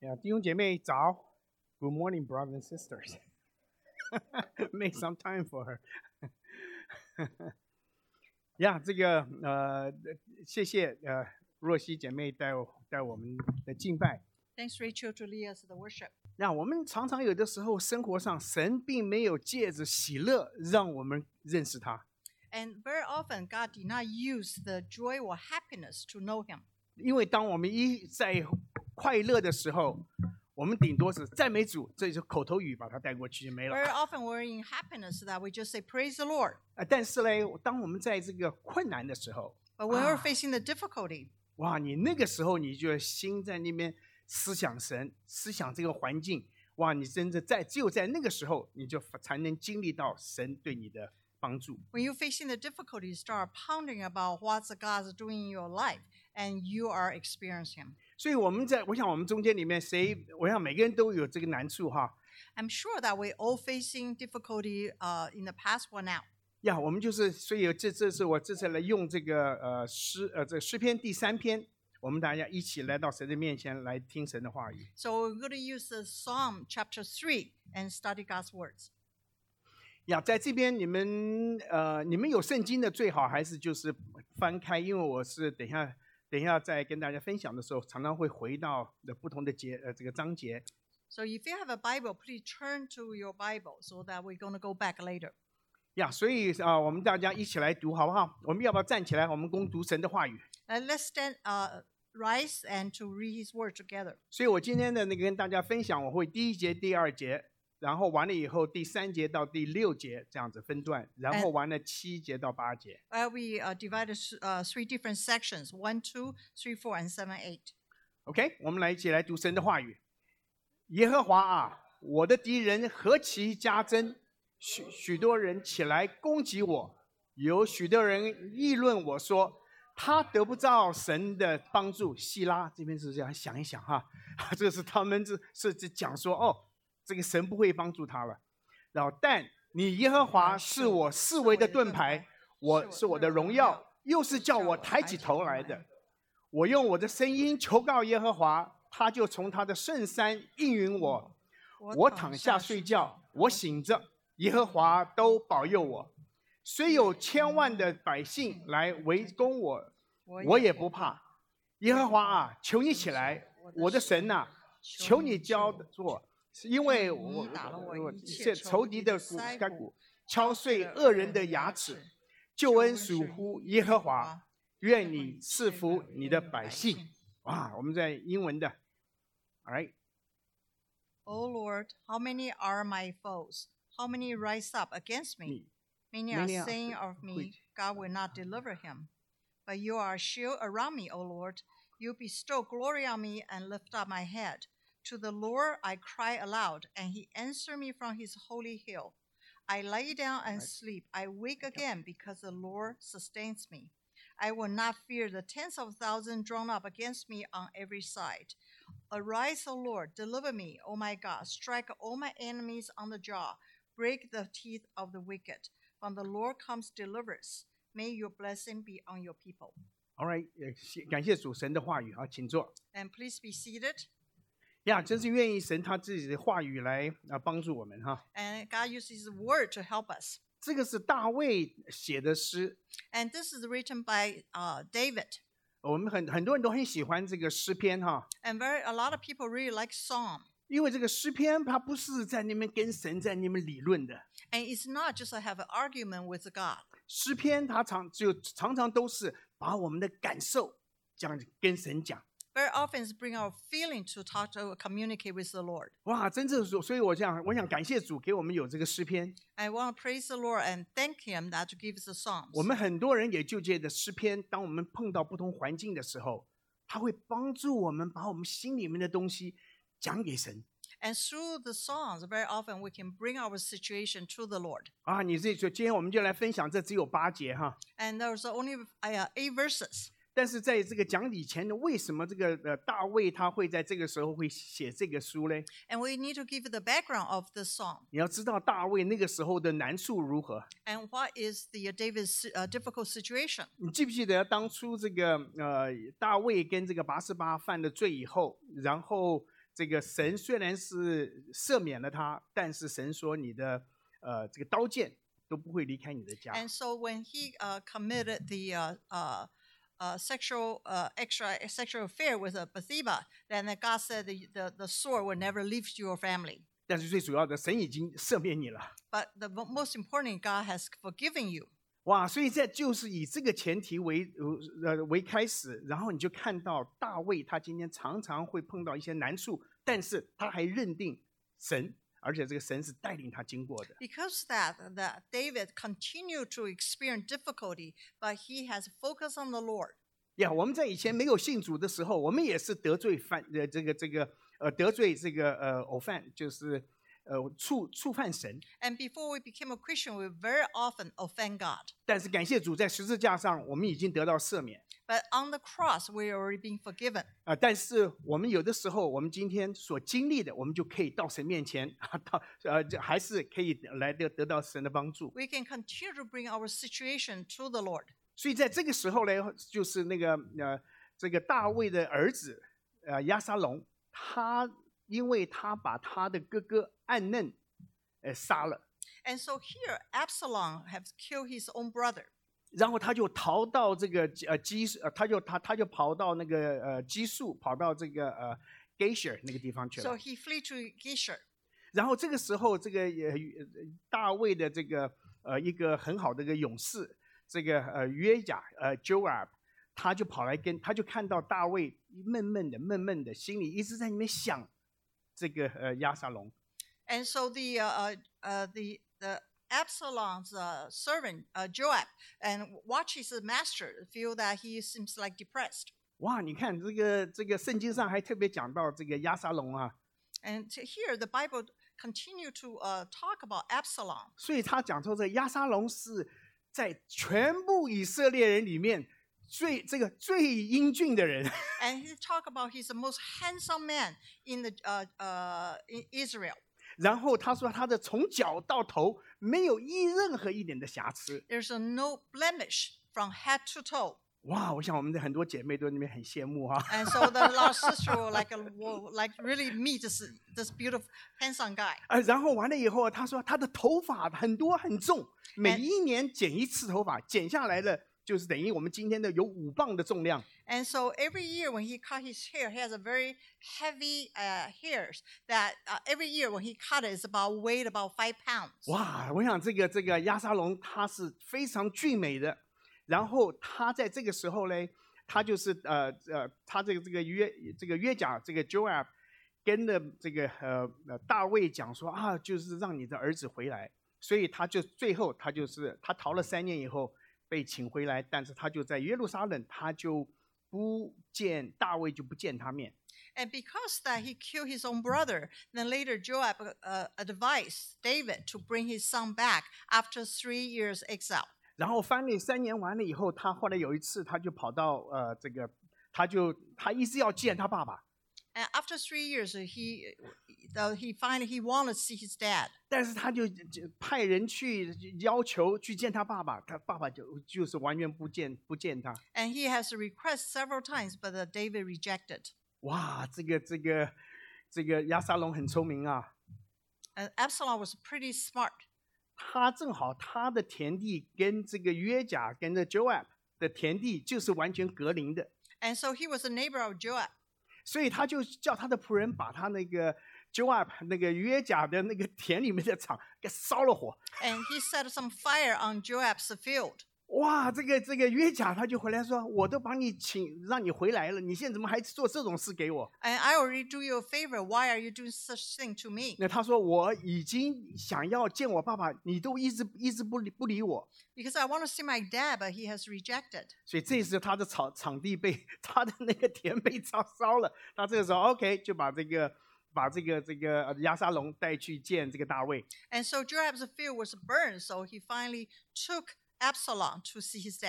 弟兄姐妹早 ，Good morning, brothers and sisters. Make some time for her. 这个谢谢若曦姐妹带我们的敬拜。 Thanks, Rachel, to lead us the worship. 我们常常有的时候生活上，神并没有借着喜乐让我们认识他。 And very often, God did not use the joy or happiness to know Him. 因为当我们在快乐的时候，我们顶多是赞美主，这就是口头语把它带过去就没了。 Very often, we're in happiness that we just say, "Praise the Lord." 但是呢，当我们在这个困难的时候， But when we're facing the difficulty, 你那个时候你就心在那边思想神，思想这个环境，你真的只有在那个时候，你就才能经历到神对你的帮助。 when you're facing the difficulty, you start pondering about what God is doing in your life, and you are experiencing Him. 所以我想我们中间里面我想每个人都有这个难处哈。 I'm sure that we're all facing difficulty in the past or now. 我们所以这是我这次来用这个这诗篇第3篇，我们大家一起来到神的面前来听神的话语。 So we're going to use the Psalm chapter 3 and study God's words. 在这边你们有圣经的最好还是就是翻开，因为我是等一下在跟大家分享的时候，常常会回到不同的这个章节。 So if you have a Bible, please turn to your Bible so that we're going to go back later. 所以我们大家一起来读好不好？我们要不要站起来？我们共读神的话语。 And let's rise and to read His word together. 所以我今天的跟大家分享，我会第1节、第2节，然后完了以后第3节到第6节这样子分段，然后完了7节到8节。 We divided 3 different sections: 1, 2, 3, 4, and 7, 8. OK， 我们一起来读神的话语。耶和华啊，我的敌人何其加增，许多人起来攻击我，有许多人议论我说，他得不到神的帮助。希拉这边是这样想一想哈，这是他们是讲说这个神不会帮助他了。然后，但你耶和华是我四围的盾牌，是我的荣耀，又是叫我抬起头来的。我用我的声音求告耶和华，他就从他的圣山应允我。我躺下睡觉，我醒着，耶和华都保佑我。虽有千万的百姓来围攻我，我也不怕。耶和华啊，求你起来，我的神啊，求你教我，因为我仇敌的骨，敲碎恶人的牙齿。救恩属乎耶和华，愿你赐福你的百姓。我们在英文的 ，All right. O Lord, how many are my foes? How many rise up against me? Many are saying of me, God will not deliver him. But you are a shield around me, O Lord. You bestow glory on me and lift up my head. To the Lord I cry aloud, and he answered me from his holy hill. I lay down and sleep. I wake again because the Lord sustains me. I will not fear the tens of thousands drawn up against me on every side. Arise, O Lord, deliver me, O my God. Strike all my enemies on the jaw. Break the teeth of the wicked. From the Lord comes deliverance. May your blessing be on your people. All right， 感谢主神的话语请坐。 And please be seated. 真是愿意神他自己的话语来帮助我们哈。 And God uses His word to help us. 这个是大卫写的诗。 And this is written by David. 我们很多人都很喜欢这个诗篇哈。 And a lot of people really like Psalm. 因为这个诗篇它不是在那边跟神在那边理论的。 And it's not just to have an argument with God. 诗篇它常常都是把我们的感受讲跟神讲。 Very often it's bring our feeling to talk to communicate with the Lord. 真正所以我想感谢主给我们有这个诗篇。 I want to praise the Lord and thank Him that to give us the Psalms. 我们很多人也就借着诗篇，当我们碰到不同环境的时候，他会帮助我们把我们心里面的东西讲给神。 And through the songs, very often we can bring our situation to the Lord. 你自己说，今天我们就来分享，这只有8节哈。 And there's only 8 verses. 但是在这个讲以前的，为什么这个大卫他会在这个时候会写这个书呢？ And we need to give the background of the song. 你要知道大卫那个时候的难处如何。 And what is the David's difficult situation? 你记不记得当初这个大卫跟这个拔示巴犯了罪以后，然后这个神虽然是赦免了他，但是神说你的这个刀剑都不会离开你的家。 And so when he committed the extra sexual affair with Bathsheba, then God said the sword will never leave your family. 但是最主要的，神已经赦免你了。 But the most important, God has forgiven you. 哇，所以这就是以这个前提为开始，然后你就看到大卫他今天常常会碰到一些难处，但是他还认定神，而且这个神是带领他经过的。 Because that David continued to experience difficulty, but he has focused on the Lord. 呀，我们在以前没有信主的时候，我们也是得罪得罪这个偶犯，就是触犯神。 And before we became a Christian, we very often offend God. 但是感谢主，在十字架上我们已经得到赦免。 But on the cross, we are already being forgiven. 但是我们有的时候，我们今天所经历的，我们就可以到神面前，还是可以来得到神的帮助。 We can continue to bring our situation to the Lord. 所以在这个时候呢，就是这个大卫的儿子押沙龙，因为他把他的哥哥暗嫩杀了， And so here, Absalom has killed his own brother. 然后他就逃到这个他就跑到那个基述，跑到这个Geshur 那个地方去 So 了。 he flee to Geshur. 然后这个时候，这个大卫的这个一个很好的一个勇士，这个约甲Joab， 他就跑来他就看到大卫闷闷的，心里一直在里面想这个押沙龙。 And so the Absalom's servant Joab and watch his master feel that he seems like depressed. 哇，你看这个圣经上还特别讲到这个押沙龙啊， And here the Bible continue to talk about Absalom. 所以他讲说这个押沙龙是在全部以色列人里面最英俊的人。 And he talk about he's the most handsome man in in Israel. 然后他说他的从脚到头没有任何一点的瑕疵。 There's no blemish from head to toe. 哇，我想我们的很多姐妹都在那边很羡慕哈。 And so the last sister will like really meet this beautiful handsome guy. 然后完了以后，他说他的头发很多很重，每一年剪一次头发，剪下来了就是等于我们今天的有5磅的重量。 And so every year when he cut his hair, he has a very heavy hairs that every year when he cut it, it's about weight about 5 pounds. 哇，我想这个押沙龙他是非常俊美的，然后他在这个时候呢，他就是他这个约甲这个 Joab 跟着这个大卫讲说啊，就是让你的儿子回来，所以他就最后他逃了3年以后被请回来，但是他就在耶路撒冷，他就不见大卫，就不见他面。 And because that he killed his own brother, then later Joab advised David to bring his son back after 3 years exile. 然后翻了3年完了以后，他后来有一次他就跑到他一直要见他爸爸， And after 3 years, he finally wanted to see his dad. 但是他就派人去要求去见他爸爸，他爸爸就是完全不见他。 And he has requested several times, but David rejected. 哇，这个押沙龙很聪明啊， And Absalom was pretty smart. 他正好他的田地跟这个约甲跟着 Joab 的田地就是完全隔邻的， And so he was a neighbor of Joab. 所以他就叫他的仆人把他那个 Joab 那个约甲的那个田里面的场给烧了火。 And he set some fire on Joab's field. 哇，这个约甲他就回来说，我都帮你让你回来了，你现在怎么还做这种事给我？ And I already do you a favor. Why are you doing such thing to me? 那他说我已经想要见我爸爸，你都一直不理我。 Because I want to see my dad, but he has rejected. 所以这时他的场地被他的那个田被烧了，他这个时候 OK 就把这个押沙龙带去见这个大卫。 And so Joab's field was burned, so he finally took Absalom to see his dad.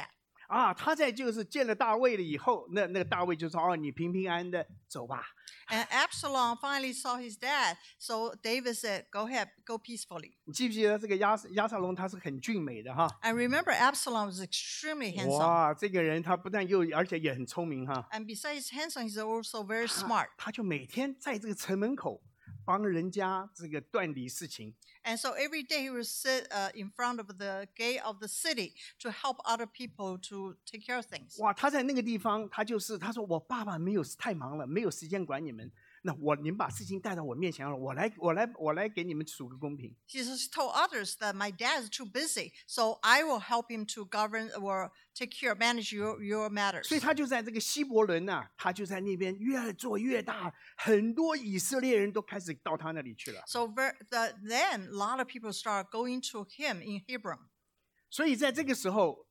啊，他在就是见了大卫了以后，那个大卫就说：“哦，你平平安安的走吧。” And Absalom finally saw his dad, so David said, "Go ahead, go peacefully." 你记不记得这个亚撒龙他是很俊美的哈？ And remember, Absalom was extremely handsome. 哇，这个人他不但而且也很聪明哈。 And besides handsome, he's also very smart. 他就每天在这个城门口帮人家这个断理事情。 And so every day he would sit in front of the gate of the city to help other people to take care of things. 哇，他在那个地方，他说我爸爸太忙了，没有时间管你们。那你们把事情带到我面前了，我来给你们处个公平。 He just told others that my dad is too busy, so I will help him to govern or take care, manage your matters. 所以他就在这个希伯伦呐、他就在那边越做越大，很多以色列人都开始到他那里去了。 So then a lot of people start going to him in Hebron. 所以在这个时候，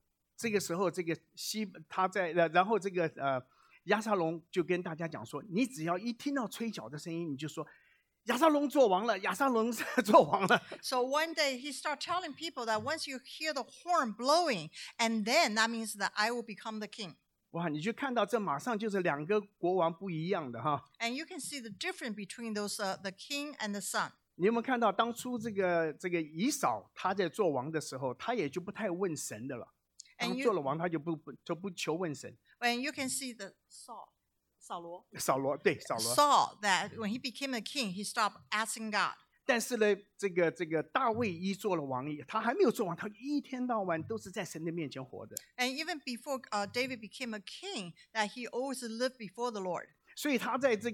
然后亚撒龙就跟大家讲说：“你只要一听到吹角的声音，你就说亚撒龙做王了，亚撒龙做王了。” So one day he started telling people that once you hear the horn blowing, and then that means that I will become the king. 哇，你就看到这马上就是两个国王不一样的哈。 And you can see the difference between those the king and the son. 你有没有看到当初这个以扫他在做王的时候，他也就不太问神的了。当做了王，他就不求问神。 And you can see the Saul 扫罗 Saul that when he became a king, he stopped asking God. 但是呢，这个大卫一做了王，他还没有做王，他一天到晚都是在神的面前活的。 And even before David became a king, that he always lived before the Lord. 所以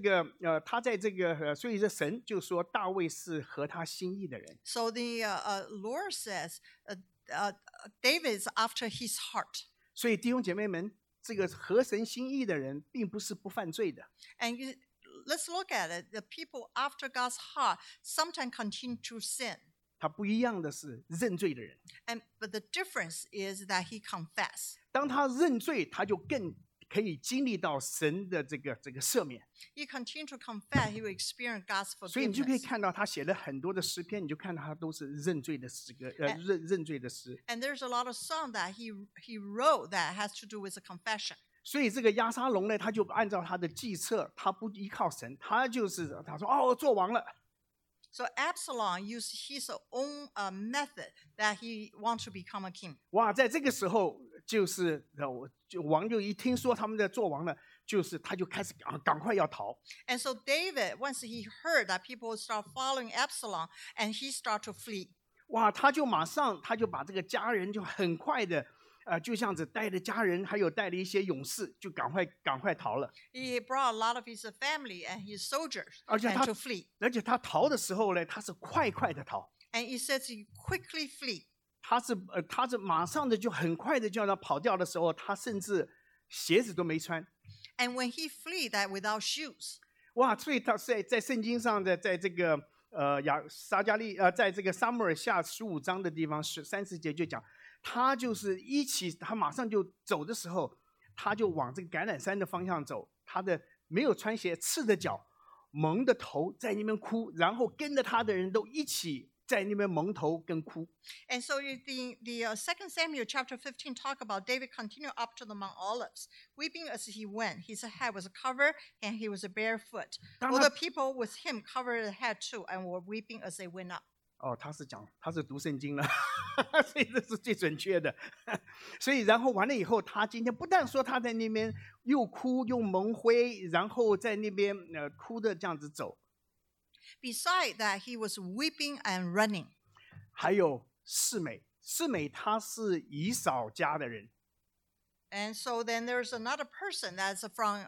所以这神就说大卫是合他心意的人。 So the Lord says David is after his heart. 所以弟兄姐妹们，这个合神心意的人，并不是不犯罪的。 And let's look at it. The people after God's heart sometimes continue to sin. 他不一样的是认罪的人， But the difference is that he confessed. 当他认罪，他就更可以经历到神的这个赦免。 He continued to confess, he will experience God's 所以你就可以 forgiveness. 看到他写了很多的诗篇，你就看到他都是认罪的诗歌，认罪的诗。 And there's a lot of songs that he wrote that has to do with the confession. 所以这个亚撒龙呢，他就按照他的计策，他不依靠神，他说哦，做王了。 So Absalom used his own method that he wants to become a king. 哇，在这个时候，王就一听说他们在做王了，他就开始赶快要逃。 And so David, once he heard that people would start following Absalom, and he started to flee. 哇，他就把这个家人就很快的，就像子带着家人，还有带了一些勇士，就赶快逃了。 He brought a lot of his family and his soldiers 而且 and to flee. 他逃的时候呢，他是快的逃， And it says he quickly flee. 他是马上的就很快的就要跑掉的时候，他甚至鞋子都没穿。 And when he flee, that without shoes. 哇，所以他在圣经上的在这个在这个撒母耳下15章的地方30节就讲，他马上就走的时候，他就往这个橄榄山的方向走，他的没有穿鞋，赤着脚，蒙着头在那边哭，然后跟着他的人都一起在那边蒙头跟哭。 And so the 2 Samuel chapter 15 talk about David continued up to the Mount Olives, weeping as he went. His head was covered and he was barefoot. All the people with him covered their head too and were weeping as they went up. 哦，他是读圣经了，所以这是最准确的。所以然后完了以后，他今天不但说他在那边又哭又蒙灰，然后在那边哭的这样子走。 Besides that, he was weeping and running. 还有示每他是以扫家的人。 And so then there's another person that's from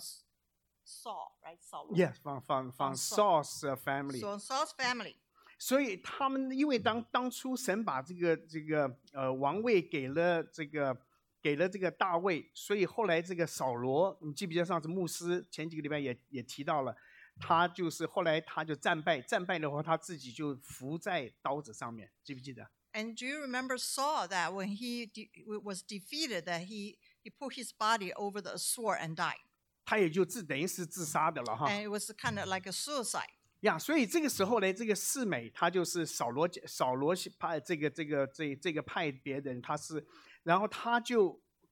Saul, right? Saul. Yes, from Saul's family. So Saul's family. 所以他们因为当初神把这个王位给了这个大卫，所以后来这个扫罗，你记不记得上次牧师前几个礼拜也提到了，他就是后来他就战败的话，他自己就伏在刀子上面，记不记得？ And do you remember Saul that when he was defeated, that he put his body over the sword and died? 他也就等于是自杀的了哈。 And it was kind of like a suicide. 呀，所以这个时候呢，这个示每他就是扫罗派这个派别的人，然后他就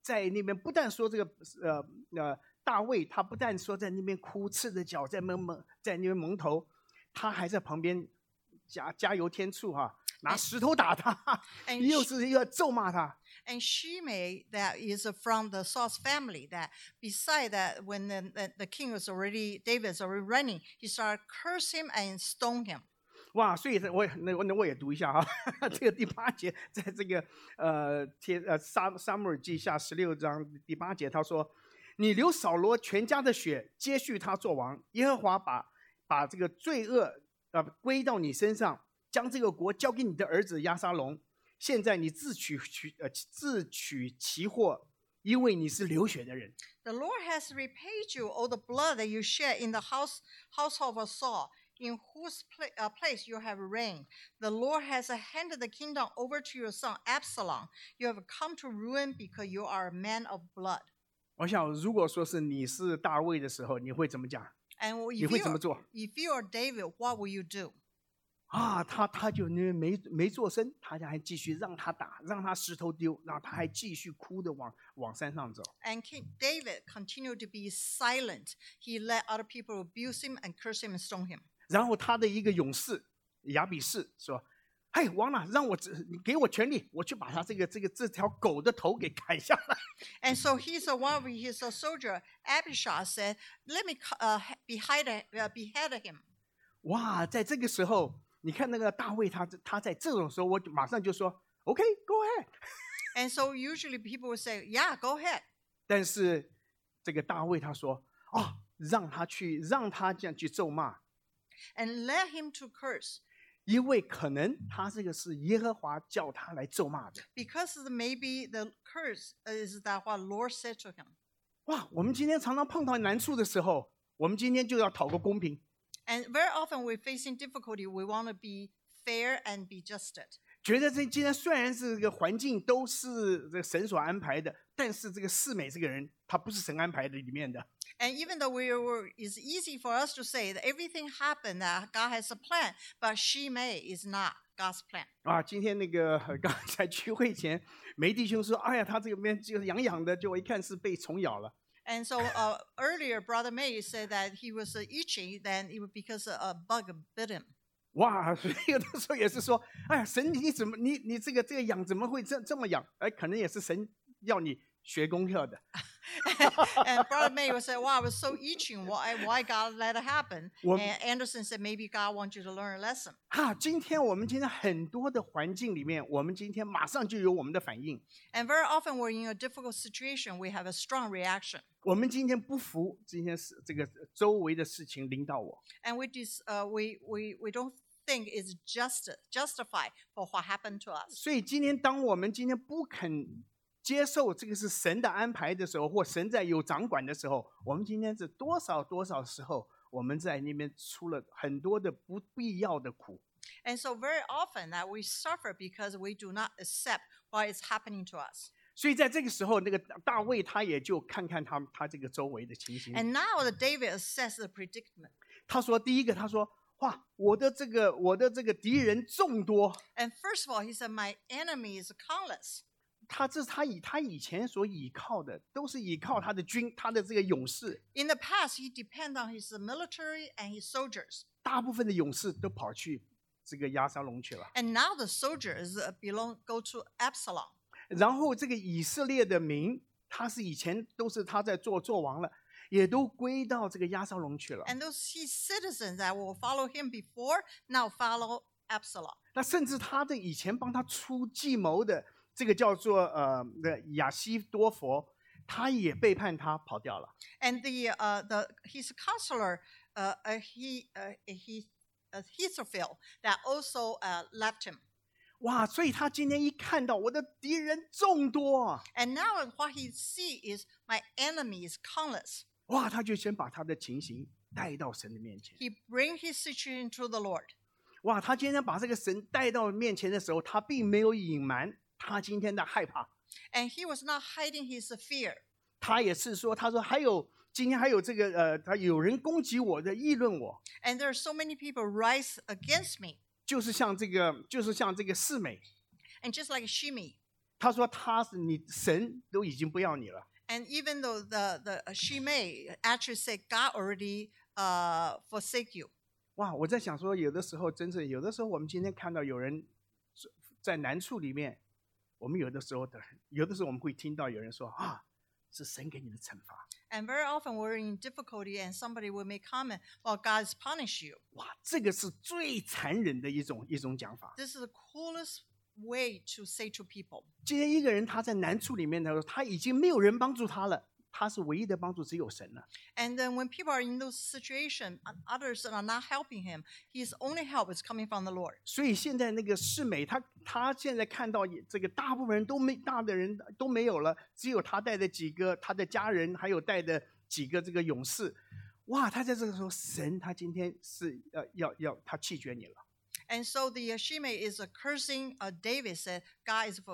在那边不但说这个大卫他不但说在那边哭，赤着脚在那边蒙头，他还在旁边加油添醋拿石头打他，又是要咒骂他。 And Shimei, that is from the Saul's family, that beside that, when the king was already, David's already running, he started curse him and stone him. 哇，所以我也读一下这个第8节，在这个撒母耳记下16章第8节，他说：“你流扫罗全家的血，接续他做王。耶和华把这个罪恶归到你身上，将这个国交给你的儿子押沙龙。现在你自取其祸，因为你是流血的人。” The Lord has repaid you all the blood that you shed in the household of Saul, in whose place you have reigned. The Lord has handed the kingdom over to your son Absalom. You have come to ruin because you are a man of blood. 我想，如果说是你是大卫的时候，你会怎么讲？ And 你会怎么做？ if you are David, what will you do? 他就没做声，他还继续让他打，让他石头丢，然后他还继续哭的往山上走。 And King David continued to be silent. He let other people abuse him and curse him and stone him. 然后他的一个勇士亚比士说：“嘿，王啊，你给我权力，我去把他这条狗的头给砍下来。” And so one of his soldier, Abishai, said, "Let me behead him." 哇，在这个时候，你看那个大卫他在这种时候，我马上就说 ：“OK, go ahead。” And so usually people would say, "Yeah, go ahead." 但是这个大卫他说：“让他这样去咒骂。” And let him to curse. 因为可能他这个是耶和华叫他来咒骂的。 Because maybe the curse is that what Lord said to him. 哇，我们今天常常碰到难处的时候，我们今天就要讨个公平。 And very often we're facing difficulty. We want to be fair and be just. 觉得今天虽然是这个环境都是这个神所安排的，但是这个世美这个人，他不是神安排的里面的。 And even though it's easy for us to say that everything happened, that God has a plan, but Shimei is not God's plan. 今天那个刚才聚会前，梅弟兄说：“哎呀，他这边就是痒痒的，就我一看是被虫咬了。” And so earlier, Brother May said that he was itching, then it was because a bug bit him. 哇，所以有的时候也是说：“哎呀，神你怎么你这个痒怎么会这么痒？”可能也是神要你学功课的。 And Brother May would say, "Wow, I was so itching. Why God let it happen?" And Anderson said, "Maybe God wants you to learn a lesson." 我们今天很多的环境里面，我们今天马上就有我们的反应。 And very often we're in a difficult situation, we have a strong reaction. 我们今天不服，今天是这个周围的事情临到我。 And we don't think it's justified for what happened to us. 所以当我们今天不肯接受这个是神的安排的时候，或神在有掌管的时候，我们今天是多少时候，我们在那边出了很多的不必要的苦。 And so very often that we suffer because we do not accept what is happening to us. 所以在这个时候，那个大卫他也就看看他这个周围的情形。 And now the David assessed the predicament. 他说，第一个，他说：“哇，我的这个敌人众多。” And first of all, he said, "My enemy is countless." 他以前所倚靠的，都是倚靠他的他的这个勇士。 In the past, he depended on his military and his soldiers. 大部分的勇士都跑去这个押沙龙去了。 And now the soldiers go to Absalom. 然后这个以色列的民，他是以前都是他在做王了，也都归到这个押沙龙去了。 And those his citizens that will follow him before now follow Absalom. 那甚至他的以前帮他出计谋的这个叫做亚西多佛，他也背叛他跑掉了。 And his counselor, Ahithophel, that also left him. 哇！所以他今天一看到我的敌人众多， And now what he see is my enemy is countless. 哇！他就先把他的情形带到神的面前。 He bring his situation to the Lord. 哇！他今天把这个神带到面前的时候，他并没有隐瞒他今天的害怕。 And he was not hiding his fear. 他也是说，他说今天还有这个他有人攻击我的，议论我， And there are so many people rise against me. 就是像这个世美， And just like Shimei, 他说他是你神都已经不要你了。 And even though she may actually say God already forsake you. 哇，我在想说，有的时候我们今天看到有人在难处里面，我们有的时候我们会听到有人说啊，是神给你的惩罚。 And very often we're in difficulty and somebody will make comment, well, God has punished you. 哇，这个是最残忍的一种讲法。 This is the coolest way to say to people. 今天一个人他在难处里面的时候，他已经没有人帮助他了，他是唯一的帮助只有神了。 And then when people are in those situations, others are not helping him, his only help is coming from the Lord. 所以现在那个世美，他现在看到这个大部分人都没有了，只有他带的几个他的家人，还有带的几个这个勇士。哇，他在这个时候，神他今天是要他弃绝你了。 And so the Shimei is cursing David, said, God is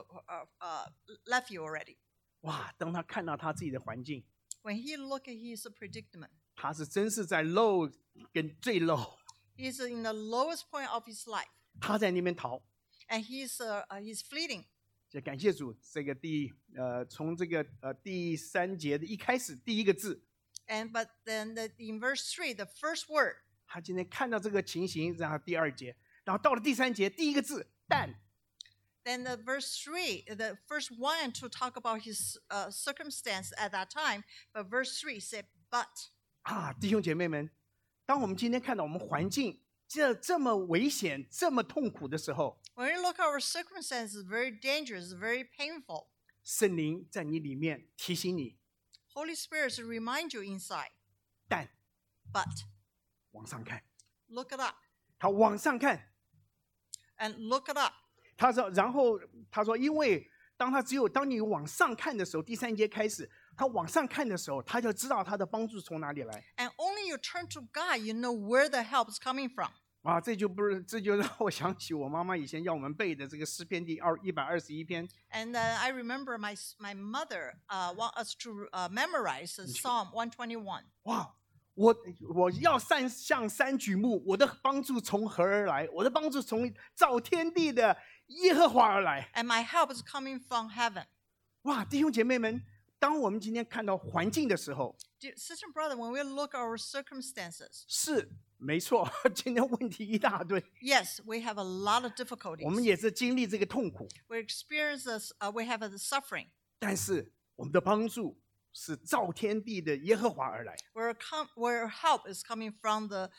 left you already. 哇，当他看到他自己的环境， When he look at his predicament, 他是真是在 low 跟最 low， he's in the lowest point of his life, 他在那边逃。 and he's fleeing. 就感谢主，这个从这个第3节的一开始第一个字， But then in verse 3, the first word, 他今天看到这个情形，然后第2节，然后到了第3节第一个字但。 then the verse 3, the first one to talk about his circumstance at that time, but verse 3 said, but. 啊，弟兄姐妹们，当我们今天看到我们环境这么危险、这么痛苦的时候， When we look at our circumstances, very dangerous, very painful. 圣灵在你里面提醒你， Holy Spirit will remind you inside, 但 but 往上看， look it up 他往上看， and look it up. 他说，然后他说，因为当你往上看的时候，第3节开始，他往上看的时候，他就知道他的帮助从哪里来。 And only you turn to God, you know where the help is coming from. 啊，这就让我想起我妈妈以前要我们背的这个诗篇第121篇。 And I remember my mother want us to memorize Psalm 121. 哇，我要向山举目，我的帮助从何而来？我的帮助从造天地的耶和华而来。 And my help is coming from heaven. 哇，弟兄姐妹们，当我们今天看到环境的时候， Dear sister and brother, when we look at our circumstances, 是没错，今天问题一大堆， yes, we have a lot of 我们 difficulties. 也是经历这个痛苦， We experience this, we have the suffering. 但是我们的帮助是造天地的耶和华而来。 Where help is coming from the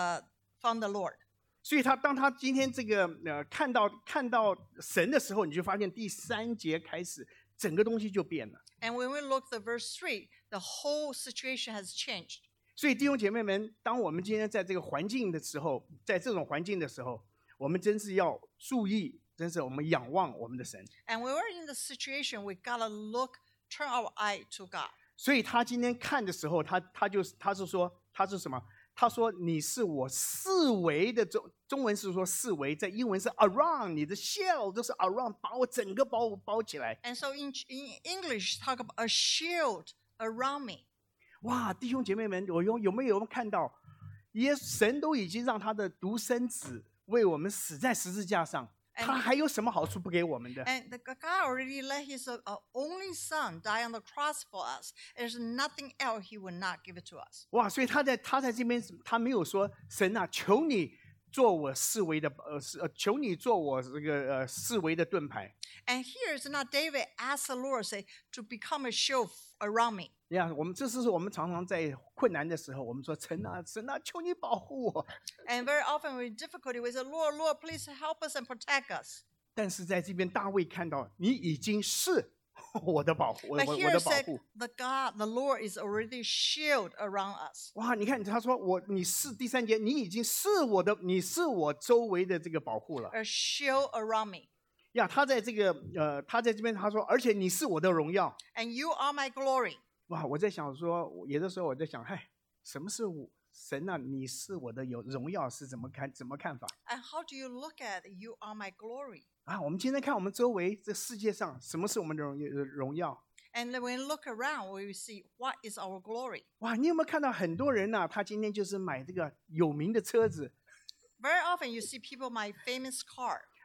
Lord. 所以当他今天这个看到神的时候，你就发现第3节开始，整个东西就变了。 And when we look at verse 3, the whole situation has changed. 所以弟兄姐妹们，当我们今天在这个环境的时候，在这种环境的时候，我们真是要注意，真是我们仰望我们的神。 And when we're in the situation, we gotta turn our eye to God. 所以他今天看的时候，他是说他是什么？他说你是我四围的中文是说四围，在英文是 around， 你的 shell 都是 around， 把我整个包起来。 And so in English, talk about a shield around me. 哇，弟兄姐妹们，有没有看到，神都已经让他的独生子为我们死在十字架上，他还有什么好处不给我们的？ And God already let his only son die on the cross for us. There's nothing else he would not give it to us. 哇，所以他在这边，他没有说神啊，求你做我四围的求你做我这个四围的盾牌。 And here is not David asked the Lord, say, to become a shield around me. 你看，这是我们常常在困难的时候，我们说神啊，求你保护我。 And very often with difficulty, we say, Lord, please help us and protect us. 但是在这边大卫看到，你已经是我的保护，我 But 的 here 保 said, 护。 the Lord is already shield around us. 哇，你看他说你是第3节，你已经是你是我周围的这个保护了。 A shield around me. 呀，他在这边他说，而且你是我的荣耀。 And you are my glory. 哇，我在想说，有的时候我在想，嗨，什么是神啊？你是我的荣耀是怎么看法？ And how do you look at you are my glory? 啊，我们今天看我们周围这世界上，什么是我们的荣耀？ And when we look around, we see what is our glory. 哇，你有没有看到很多人呢？他今天就是买这个有名的车子， Very often you see people buy famous car.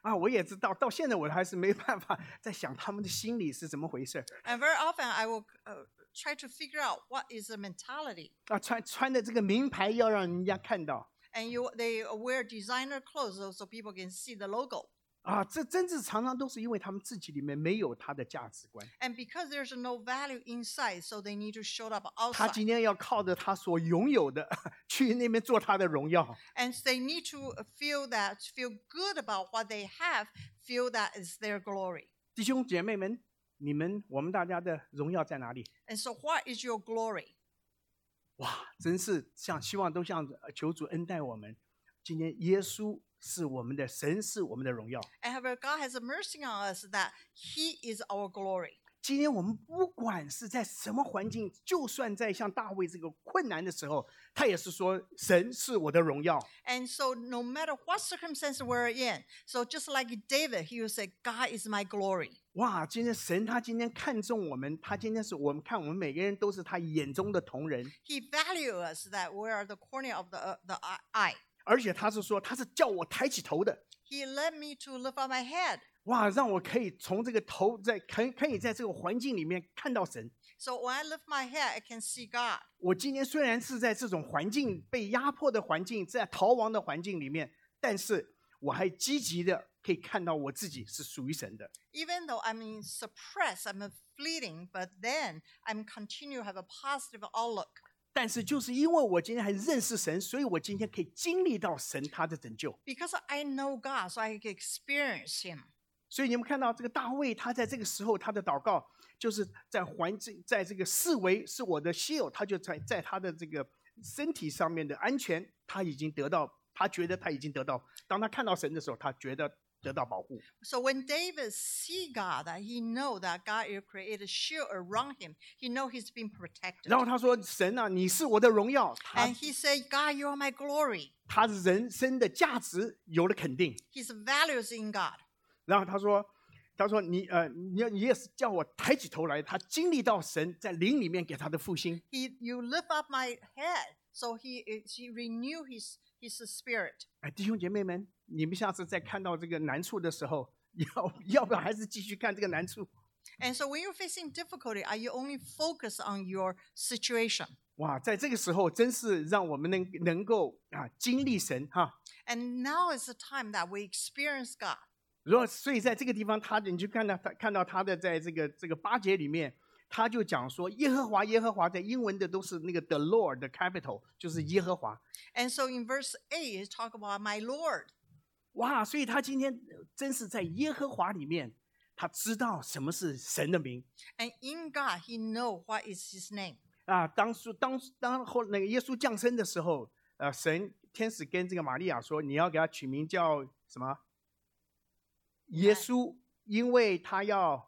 啊，我也知道，到现在我还是没办法在想他们的心里是怎么回事。 And very often I will try to figure out what is the mentality. 啊，穿的这个名牌要让人家看到 And they wear designer clothes so people can see the logo. 啊，这真是常常都是因为他们自己里面没有他的价值观。 And because there's no value inside, so they need to show up 他 outside. 今天要靠着他所拥有的去那边做他的荣耀。 And they need to feel good about what they have, feel that is their glory. 弟兄姐妹们，我们大家的荣耀在哪里？ And so what is your glory? 哇，真是希望都像求主恩待我们。今天耶稣是我们的神，是我们的荣耀。 And however, God has mercy on us that He is our glory. 今天我们不管是在什么环境，就算在像大卫这个困难的时候，他也是说神是我的荣耀。 And so no matter what circumstance we're in, so just like David, he will say, God is my glory. 哇，今天神他今天看重我们，他今天是我们看我们每个人都是他眼中的同人， He values us that we are the corner of the eye. 而且他是说他是叫我抬起头的。 He led me to lift up my head. 哇，让我可以从这个头可以在这个环境里面看到神。 So when I lift my head, I can see God. 我今天虽然是在这种环境被压迫的环境，在逃亡的环境里面，但是我还积极的可以看到我自己是属于神的。 Even though I'm suppressed, I'm fleeting, but then I'm continue to have a positive outlook. 但是就是因为我今天还认识神，所以我今天可以经历到神他的拯救。 Because I know God, so I can experience Him. 所以你们看到这个大卫，他在这个时候他的祷告，就是在环境，在这个四围是我的shield，他就在他的这个身体上面的安全，他已经得到，他觉得他已经得到。当他看到神的时候，他觉得得到保护。 So when David see God, that he know that God will create a shield around him. He know he's been protected. 然后他说：“神啊，你是我的荣耀。” And he said, God, you are my glory. 他人生的价值有了肯定。 His values in God. 然后他说你也是叫我抬起头来。他经历到神在灵里面给他的复兴。 You lift up my head. So he renew his spirit. 哎，弟兄姐妹们，你们下次再看到这个难处的时候，要不要还是继续看这个难处？ And so when you're facing difficulty, are you only focused on your situation? 哇，在这个时候真是让我们能够经历神哈。 And now is the time that we experience God. 所以在这个地方，你就看到他的在这个8节里面，他就讲说耶和华，耶和华，在英文的都是那个 the Lord 的 capital， 就是耶和华。 And so in verse 8, it talk about my Lord. 哇，所以他今天真是在耶和华里面，他知道什么是神的名。 And in God, he know what is his name. 啊，当后那个耶稣降生的时候，天使跟这个玛利亚说，你要给他取名叫什么？耶稣，因为他要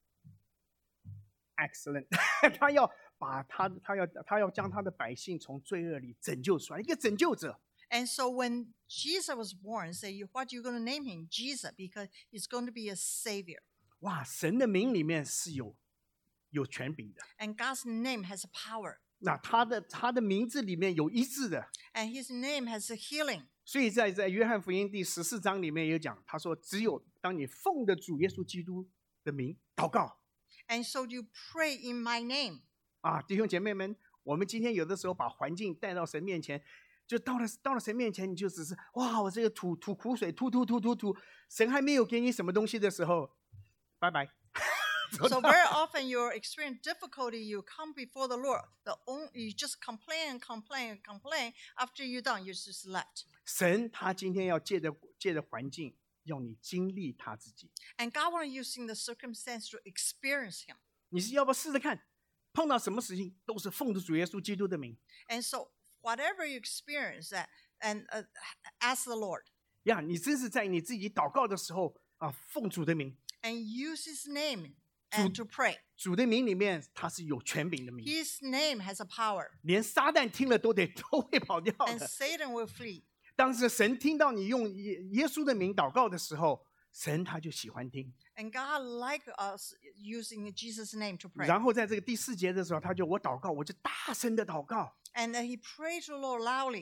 excellent， 他要把他要将他的百姓从罪恶里拯救出来，一个拯救者。 And so when Jesus was born, say, what you going to name him? Jesus, because he's going to be a savior. 哇，神的名里面是有权柄的。 And God's name has a power. 那他的名字里面有医治的。 And his name has a healing. 所以在约翰福音第14章里面有讲，他说只有当你奉着主耶稣基督的名祷告。 And so you pray in my name. 啊，弟兄姐妹们，我们今天有的时候把环境带到神面前，就到了神面前，你就只是哇，我这个吐苦水，吐，神还没有给你什么东西的时候，拜拜。 So very often you experience difficulty, you come before the Lord. You just complain. After you're done, you just left. 神他今天要借着环境，要你经历他自己。 And God wants to use the circumstance to experience him. 你是要不要试试看？碰到什么事情都是奉着主耶稣基督的名。 And so whatever you experience, and ask the Lord. 呀，你真是在你自己祷告的时候啊，奉主的名。 And use his name and to pray. 主的名里面，他是有权柄的名， His name has a power. 连撒旦听了都会跑掉 And 的。 Satan will flee. 当时神听到你用耶稣的名祷告的时候，神他就喜欢听。 And God like us using Jesus' name to pray. 然后在这个第4节的时候，我祷告，我就大声的祷告。 And he prayed to the Lord loudly.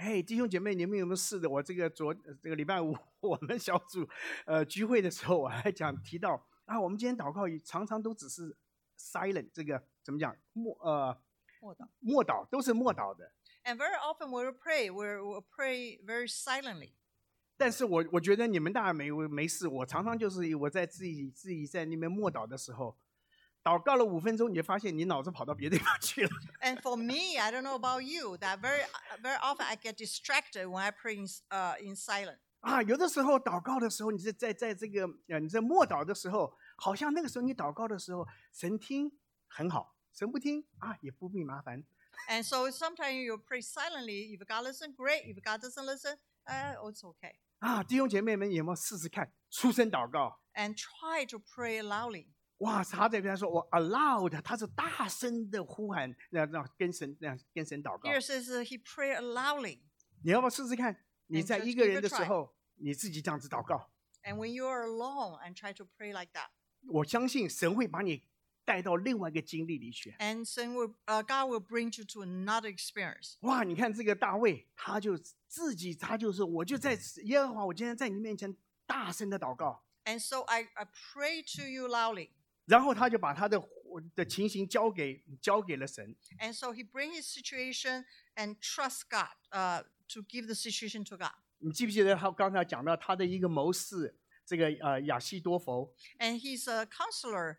弟兄姐妹，你们有没有试的？我这个礼拜五我们小组聚会的时候，我还提到啊，我们今天祷告常常都只是 silent， 这个怎么讲？默祷都是默祷的。 And very often when we pray, we pray very silently. 但是我觉得你们大概没事，我常常就是我在自己在那边默祷的时候，祷告了5分钟，你就发现你脑子跑到别的地方去了。 And for me, I don't know about you, that very often I get distracted when I pray in silence. 啊，有的时候祷告的时候，你在这个你在默祷的时候，好像那个时候你祷告的时候，神听很好，神不听啊也不必麻烦。 And so sometimes you pray silently. If God listens, great. If God doesn't listen, it's okay. 啊，弟兄姐妹们有没有试试看出声祷告 And try to pray loudly. 哇，他这边说我 aloud， 他是大声的呼喊，让跟神祷告。 Here says he prayed loudly. 你要不要试试看？你在一个人的时候，你自己这样子祷告。 And when you are alone and try to pray like that. 我相信神会把你带到另外一个经历里去。 And God will bring you to another experience. 哇，你看这个大卫，他就说，我就在耶和华，我今天在你面前大声的祷告。 And so I pray to you loudly. 然后他就把他的情形交给了神。 And so he bring his situation and trust God to give the situation to God. 你记不记得他刚才讲到他的一个谋士，这个亚希多弗 And he's a counselor,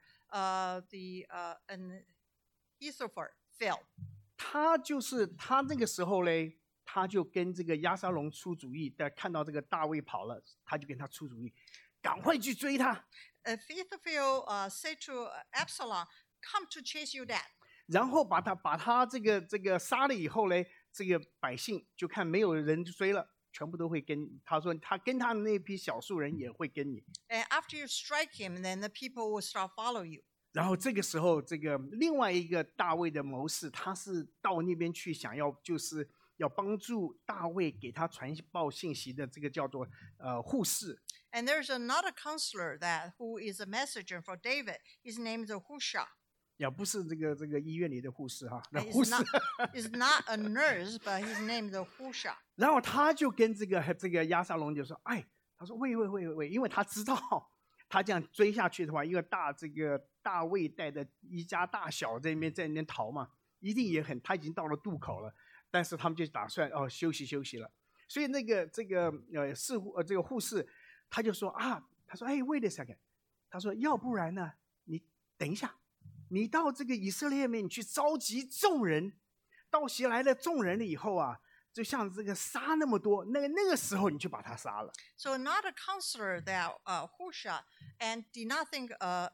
and Ahithophel. 他那个时候嘞，他就跟这个押沙龙出主意，但看到这个大卫跑了，他就跟他出主意，赶快去追他。 Ahithophel said to Absalom, "Come to chase your dad." 然后把他这个杀了以后嘞，这个百姓就看没有人追了，全部都会跟他说，他跟他的那批少数人也会跟你。 And after you strike him, then the people will start follow you. 然后这个时候，这个另外一个大卫的谋士，他是到那边去，想要就是要帮助大卫给他传报信息的，这个叫做护士。 And there's another counselor who is a messenger for David. His name is Hushai. 也不是这个医院里的护士哈，那 He's 护士。 He's not a nurse, but his name is Hushai. 然后他就跟这个押沙龙就说，他说喂，因为他知道他这样追下去的话，因为大卫带的一家大小在那边逃嘛，一定他已经到了渡口了，但是他们就打算休息了。所以这个护士他就说他说wait a second，他说要不然呢，你等一下，你到这个以色列面，你去召集众人，到齐来了众人了以后啊，就像这个杀那么多，那个时候你就把他杀了。 So another counselor Hushai, and did not think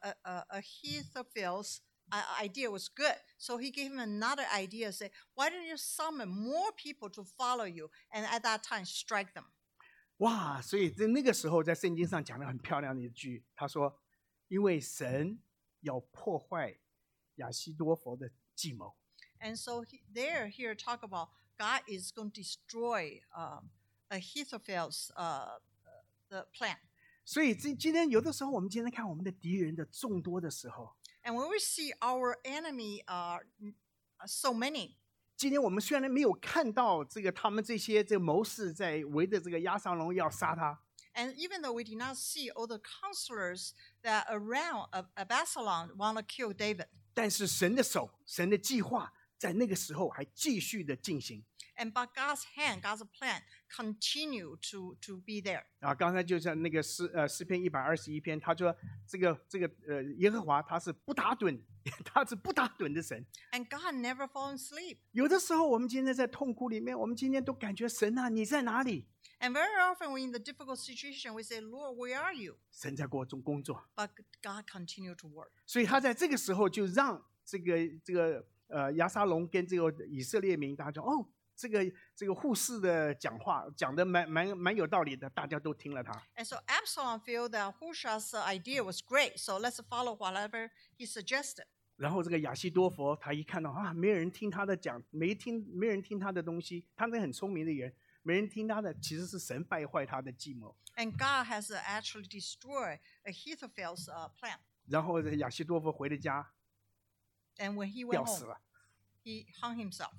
Ahithophel's idea was good. So he gave him another idea, say, why don't you summon more people to follow you, and at that time strike them. 哇，所以在那个时候，在圣经上讲的很漂亮的一句，他说，因为神要破坏亚希多弗的计谋。 And so here talk about God is going to destroy Ahithophel's the plan. 所以今天有的时候，我们今天看我们的敌人的众多的时候， And when we see our enemy are so many. 今天我们虽然没有看到他们这个谋士在围着这个押沙龙要杀他， And even though we did not see all the counselors that around Absalom want to kill David, 但是神的手、神的计划在那个时候还继续的进行。 but God's hand, God's plan continue to be there. 刚才就像那个诗篇121篇，他说耶和华他是不打盹，他是不打盹的神。 And God never falls asleep. 有的时候我们今天在痛苦里面，我们今天都感觉神啊，你在哪里？ And very often we're in the difficult situation, we say, Lord, where are you? 神在工作， But God continue to work. 所以他在这个时候就让这个押沙龙跟这个以色列民，大家说这个护士的讲话讲的蛮有道理的，大家都听了他。 And so Absalom felt that Hushai's idea was great, so let's follow whatever he suggested. 然后这个亚希多弗他一看到没人听他的讲，没人听他的东西，他是很聪明的人，没人听他的，其实是神败坏他的计谋。 And God has actually destroyed Ahithophel's plan. 然后亚希多弗回了家， And when he 吊 went 死 home, 了。 he hung himself.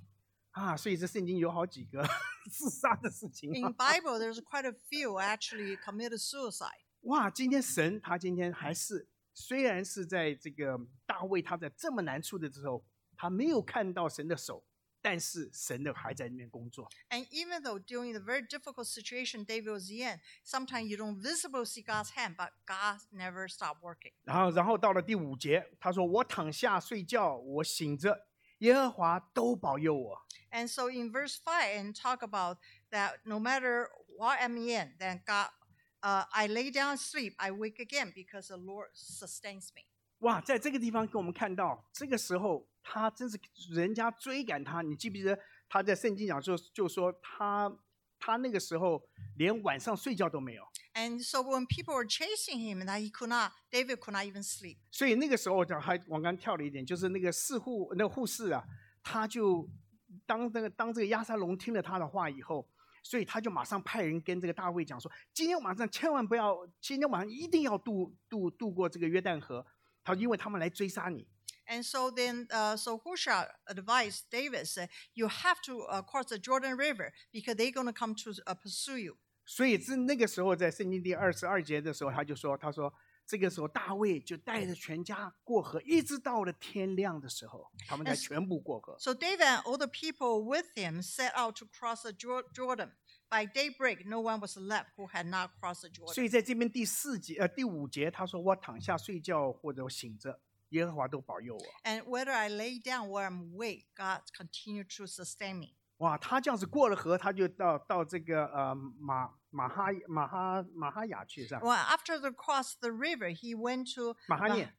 啊，所以这圣经有好几个自杀的事情、 In 啊。 Bible, there's quite a few actually committed suicide. 哇，今天神他今天还是，虽然是在这个大卫他在这么难处的时候，他没有看到神的手，但是神的还在那边工作。 And even though during the very difficult situation David was in, sometimes you don't visibly see God's hand, but God never stopped working. 然后到了第5节，他说：“我躺下睡觉，我醒着，耶和华都保佑我。” And so in verse 5, and talk about that no matter what I'm in, then God, I lay down sleep, I wake again because the Lord sustains me. 哇，在这个地方给我们看到，这个时候他真是人家追赶他，你记不记得他在圣经讲就说他那个时候连晚上睡觉都没有， And so when people were chasing him, that David could not even sleep. 所以那个时候还往刚跳了一点，就是那个护士啊，他就当这个押沙龙听了他的话以后，所以他就马上派人跟这个大卫讲说，今天晚上千万不要，今天晚上一定要渡过这个约旦河，他说因为他们来追杀你。 And so then, so Hushai advised David, said, you have to cross the Jordan River because they're going to come to pursue you. 所以那个时候在圣经第22节的时候，他说这个时候大卫就带着全家过河，一直到了天亮的时候，他们才全部过河。 So David and all the people with him set out to cross the Jordan. By daybreak, no one was left who had not crossed the 所 Jordan. 以在这边第5节，他说我躺下睡觉或者我醒着，耶和华都保佑我。 And whether I lay down or I'm awake, God continued to sustain me. 哇，他这样子过了河，他就到这个马哈雅去是吧？ Well, after they crossed the river, he went to 马哈念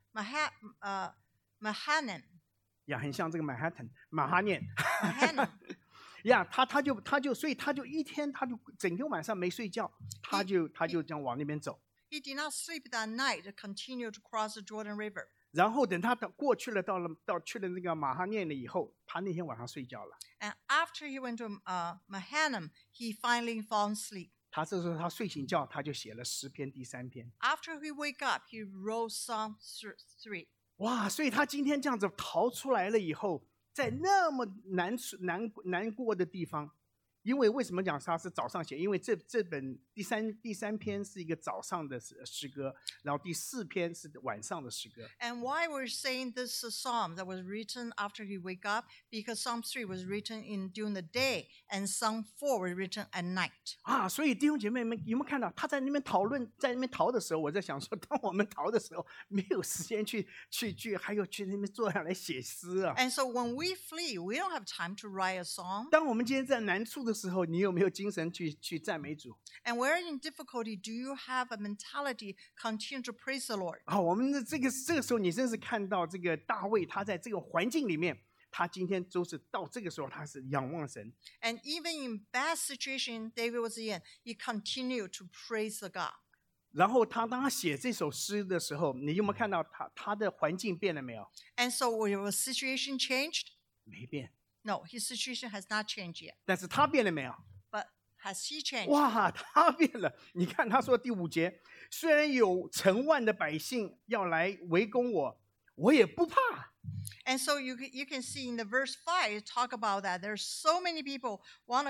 Mahanaim. 呀，很像这个马哈念 Mahanaim. 呀，他就，所以他就一天，他就整个晚上没睡觉，他就这样往那边走。 He did not sleep that night, continued to cross the Jordan River. 然后等他过去了，去了那个马哈念了以后，他那天晚上睡觉了。 And after he went to Mahanaim, he finally found sleep. 他这时候他睡醒觉，他就写了诗篇第3篇。 After he wake up, he wrote Psalm 3. 哇，所以他今天这样子逃出来了以后，在那么难过的地方，因为为什么讲他是早上写？因为这本第三篇是一个早上的诗歌，然后第4篇是晚上的诗歌。 And why we're saying this is a psalm that was written after he wake up? Because Psalm 3 was written during the day, and Psalm 4 was written at night. 啊，所以弟兄姐妹们，有没有看到他在那边讨论，在那边逃的时候，我在想说，当我们逃的时候，没有时间去，还有去那边坐下来写诗啊。 And so when we flee, we don't have time to write a song. 当我们今天在难处的时候，你有没有精神去赞美主？ And we're in difficulty. Do you have a mentality continue to praise the Lord? 啊，我们的这个时候，你真是看到这个大卫，他在这个环境里面，他今天都是到这个时候，他是仰望神。 And even in bad situation David was in, he continued to praise the God. 然后当他写这首诗的时候，你有没有看到他的环境变了没有？ And so will the situation changed? 没变。 No, his situation has not changed yet. 但是他变了没有？ But has he changed? 哇，他变了！你看他说第5节，虽然有成万的百姓要来围攻我，我也不怕。 And so you can see in the verse 5 talk about that. There's so many people want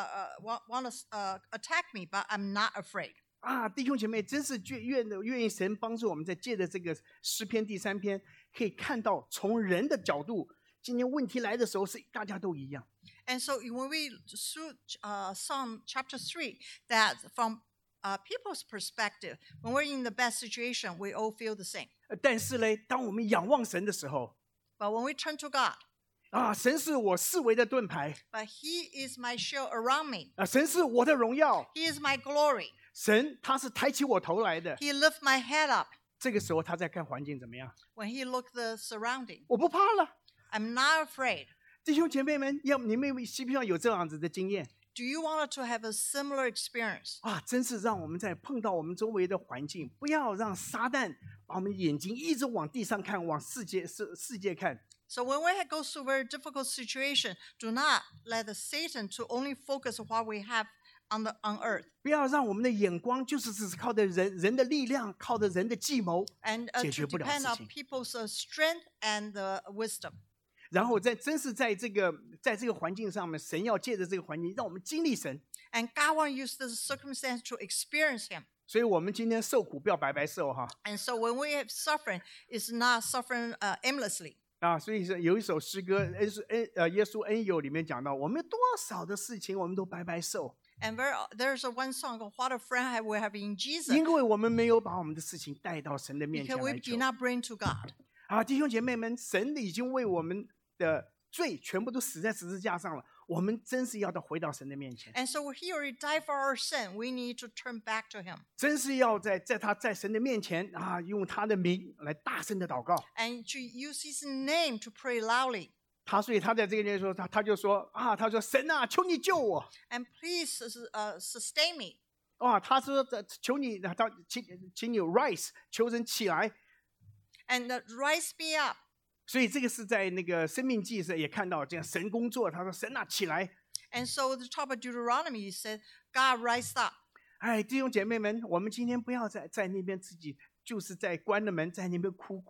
to attack me, but I'm not afraid. 啊，弟兄姐妹，真是愿意神帮助我们，在借着这个诗篇第3篇，可以看到从人的角度，今天问题来的时候是大家都一样。 And so when we see Psalm chapter 3, that from people's perspective, when we're in the best situation, we all feel the same. 但是呢，当我们仰望神的时候， But when we turn to God, 啊，神是我四围的盾牌， but He is my shield around me. 啊，神是我的荣耀， He is my glory. 神他是抬起我头来的。 He lift my head up. 这个时候他在看环境怎么样？ When He look the surrounding, 我不怕了。 I'm not afraid. 弟兄姐妹们，你们希不希望有这样子的经验？ Do you want to have a similar experience? 啊，真是让我们在碰到我们周围的环境，不要让撒旦把我们眼睛一直往地上看，往世界看。 So when we go through very difficult situation, do not let the Satan to only focus on what we have on earth. 不要让我们的眼光就是只是靠着人的力量，靠着人的计谋 And 解决 to 不了 depend 事 on 情。 people's strength and wisdom. 然后真是在这个环境上面，神要借着这个环境让我们经历神。 And God wants to use this circumstance to experience Him. 所以我们今天受苦不要白白受哈。 And so when we have suffering, it's not suffering aimlessly. 所以有一首诗歌耶稣恩友里面讲到，我们有多少的事情我们都白白受。 And there's one song called "What a Friend We Have in Jesus." 因为我们没有把我们的事情带到神的面前 Because we 来求 did。not bring to God. 弟兄姐妹们，神已经为我们的罪全部都死在十字架上了，我们真是要回到神的面前。 And so He already died for our sin. We need to turn back to Him. 真是要在神的面前用他的名来大声的祷告。 And to use His name to pray loudly. 所以他在这个地方说，他就说他说神啊，求你救我。 And please sustain me. 他说求你，请你 rise， 求神起来。 And rise me up. 所以这个是在那个生命记上也看到，这样神工作，他说神啊起来。 And so the top of Deuteronomy he said, God rise up. 弟兄姐妹们，我们今天不要在那边自己就是在关了门，在那边哭。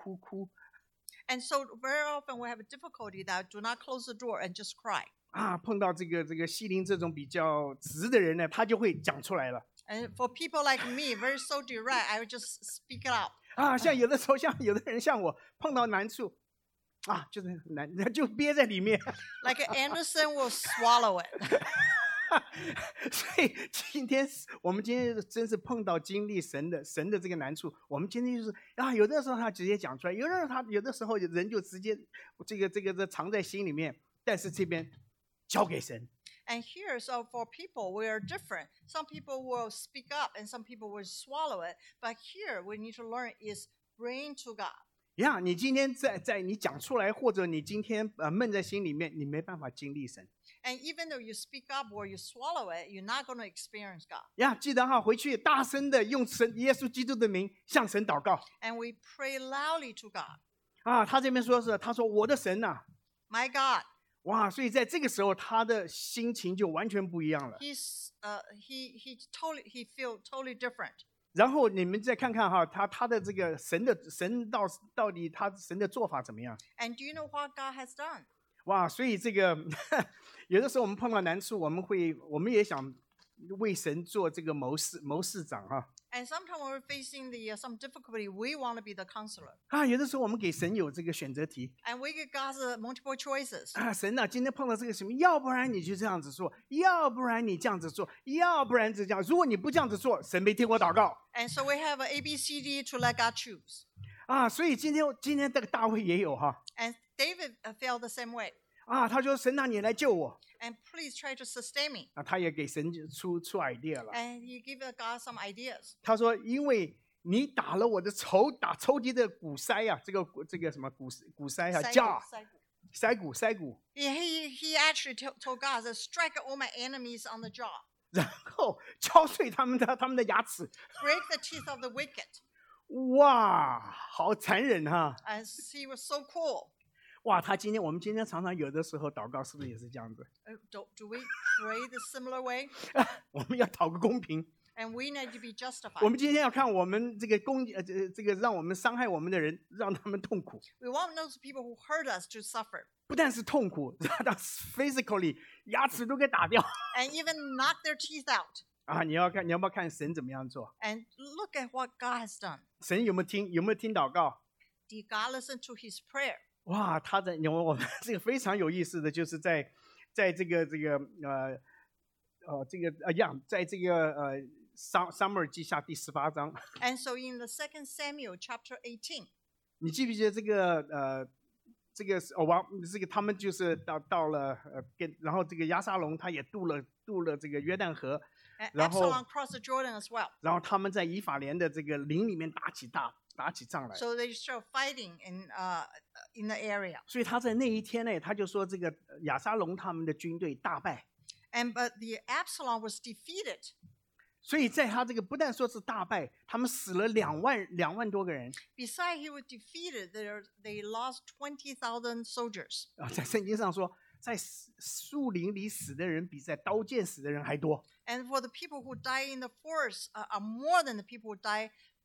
And so very often we have a difficulty that do not close the door and just cry. 碰到这个西林这种比较直的人呢，他就会讲出来了。 And for people like me, very so direct, I would just speak it out. 像有的时候，像有的人像我碰到难处，就是难，就憋在里面。 Like Anderson will swallow it. 所以我们今天真是碰到经历神的这个难处，我们今天就是有的时候他直接讲出来，有的时候人就直接这藏在心里面，但是这边交给神。 And here, so for people, we are different. Some people will speak up and some people will swallow it. But here, we need to learn is bring to God. 你今天在你讲出来，或者你今天闷在心里面，你没办法经历神。 And even though you speak up or you swallow it, you're not going to experience God. 记得回去大声的用耶稣基督的名向神祷告。 And we pray loudly to God. 他这边他说我的神啊， My God. 所以在这个时候他的心情就完全不一样了。 He feel totally different. 然后你们再看看他的这个神到底神的做法怎么样？ And do you know what God has done? 所以这个有的时候我们碰到难处，我们也想为神做这个谋士长 And sometimes when we're facing some difficulty, we want to be the counselor. 有的时候我们给神有这个选择题。 And we give God multiple choices. 神啊，今天碰到这个什么，要不然你就这样子做，要不然你这样子做，要不然这样。如果你不这样子做，神没听我祷告。 And so we have an ABCD to let God choose. 所以今天这个大卫也有 And David felt the same way. 他说神啊，你来救我。 And please try to sustain me. 他也给神出 idea 了。 And he gave God some ideas. 他说因为你打了我的打仇敌的骨腮这个什么骨腮腮骨。 He actually told God to strike all my enemies on the jaw. 然后敲碎他们的牙齿。 Break the teeth of the wicked. 好残忍 And he was so cool. 我们今天常常有的时候祷告是不是也是这样子？ Do we pray the similar way? 我们要讨个公平。 And we need to be justified. 我们今天要看我们这个让我们伤害我们的人，让他们痛苦。 We want those people who hurt us to suffer. 不但是痛苦，让他 physically 牙齿都给打掉。 And even knock their teeth out. 你要不要看神怎么样做？ And look at what God has done. 神有没有听祷告？ Did God listen to his prayer? 我们这个非常有意思的就是在这个在这个撒母耳记下第18章。 And so in the 2 Samuel chapter 18. 你记不记得这个他们就是到了然后这个押沙龙他也渡了这个约旦河， Absalom crossed the Jordan as well. 然后他们在以法莲的这个林里面打起仗来。 So they start fighting in the area. 所以他在那一天呢，他就说这个押沙龙他们的军队大败。 But the Absalom was defeated. 所以在他这个不但说是大败，他们死了2万多个人。 Besides, he was defeated. They lost 20,000 soldiers. 在圣经上说，在树林里死的人比在刀剑死的人还多。 And for the people who die in the forest are more than the people who die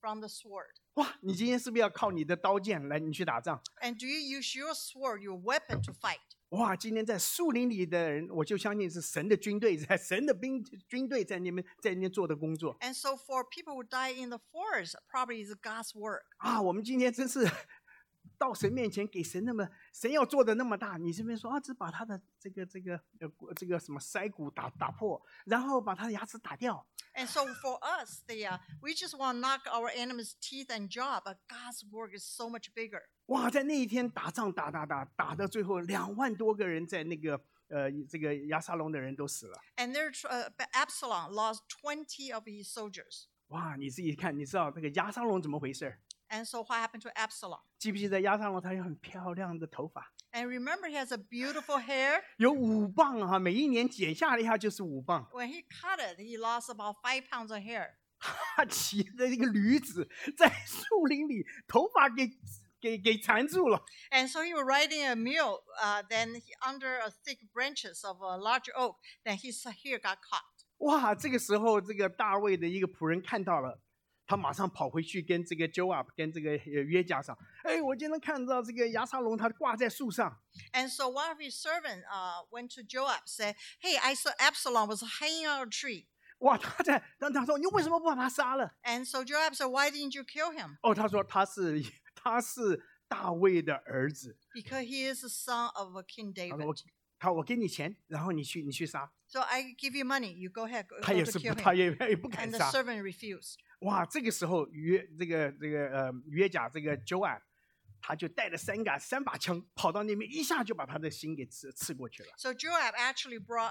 from the sword. 哇，你今天是不是要靠你的刀剑来你去打仗？ And do you use your sword, your weapon, to fight? 哇，今天在树林里的人，我就相信是神的军队，在神的军队在那边做的工作 And so for people who die in the forest, probably is God's work. 啊。我们今天真是到神面前，给神神要做的那么大，你这边说啊，只把他的这个什么腮骨打破，然后把他的牙齿打掉。 And so for us, we just want to knock our enemy's teeth and jaw, but God's work is so much bigger. 哇，在那一天打仗打到最后2万多个人，在那个这个亚撒龙的人都死了。 And Absalom lost 20 of his soldiers. 哇，你自己看，你知道这个亚撒龙怎么回事？ And so what happened to Absalom? 记不记得亚撒龙他有很漂亮的头发， And remember, he has a beautiful hair. 有5磅啊，每一年剪下来一下就是5磅。 When he cut it, he lost about 5 pounds of hair. 他骑着一个驴子在树林里，头发给缠住了。 And so he was riding a mule, under a thick branches of a large oak, then his hair got caught. 哇，这个时候这个大卫的一个仆人看到了，他马上跑回去跟这个 Joab 跟这个约架上，哎，我今天看到这个亚撒龙他挂在树上。 And so one of his servants went to Joab, said, "Hey, I saw Absalom was hanging on a tree." 哇，他说你为什么不把他杀了？ And so Joab said, "Why didn't you kill him?" 哦，他说他是大卫的儿子。 Because he is the son of King 他 David. 说我给你钱，然后你去杀。 So I give you money, you go ahead, go 他也 to 是 kill 他 him. 也不敢 And the 杀。 servant refused. 哇，这个时候约甲这个 Joab， 他就带了3把枪跑到那边，一下就把他的心给刺过去了。 So Joab actually brought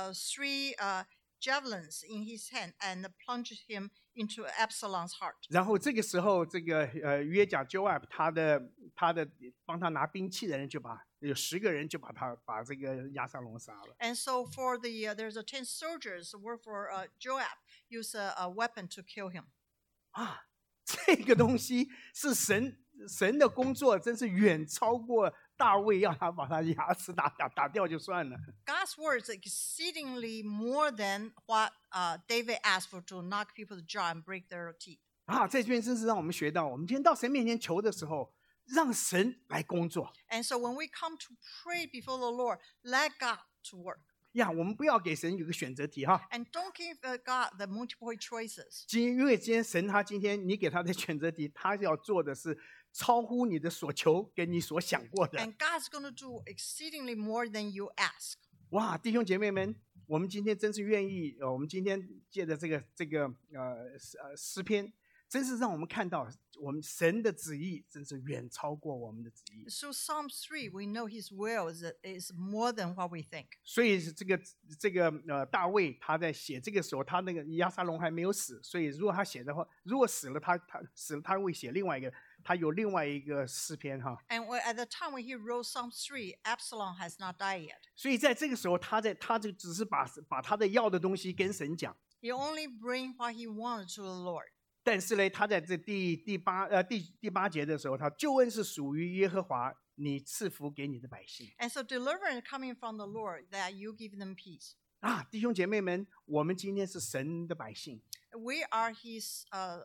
3 javelins in his hand and plunged him into Absalom's heart. 然后这个时候，这个约甲 Joab 他的帮他拿兵器的人有10个人就把这个亚撒龙杀了。 And so for there's 10 soldiers who work for Joab, use a weapon to kill him. 啊，这个东西是神的工作，真是远超过大卫要他把他牙齿打掉就算了。 God's word is exceedingly more than what David asked for, to knock people's jaw and break their teeth. 啊，在这边真是让我们学到，我们今天到神面前求的时候，让神来工作 And so when we come to pray before the Lord, let God to work. 呀。我们不要给神有个选择题哈， And don't give God the multiple choices. 因为今天神今天你给他的选择题，他要做的是超乎你的所求跟你所想过的。 And God's going to do exceedingly more than you ask. 哇，弟兄姐妹们，我们今天真是愿意，我们今天借着这个诗篇，真是让我们看到我们神的旨意真是远超过我们的旨意。 So Psalm 3, we know his will is more than what we think. 所以这个大卫他在写这个时候，他那个亚撒龙还没有死，所以如果他写的话，如果死了他会写另外一个，他有另外一个诗篇哈。 And at the time when he wrote Psalm 3, Absalom has not died yet. 所以在这个时候，他就只是把他的要的东西跟神讲， He only bring what he wanted to the Lord. 但是呢，他在这第八节的时候，他救恩是属于耶和华你赐福给你的百姓 And so deliverance coming from the Lord, that you give them peace. 啊，弟兄姐妹们，我们今天是神的百姓， We are his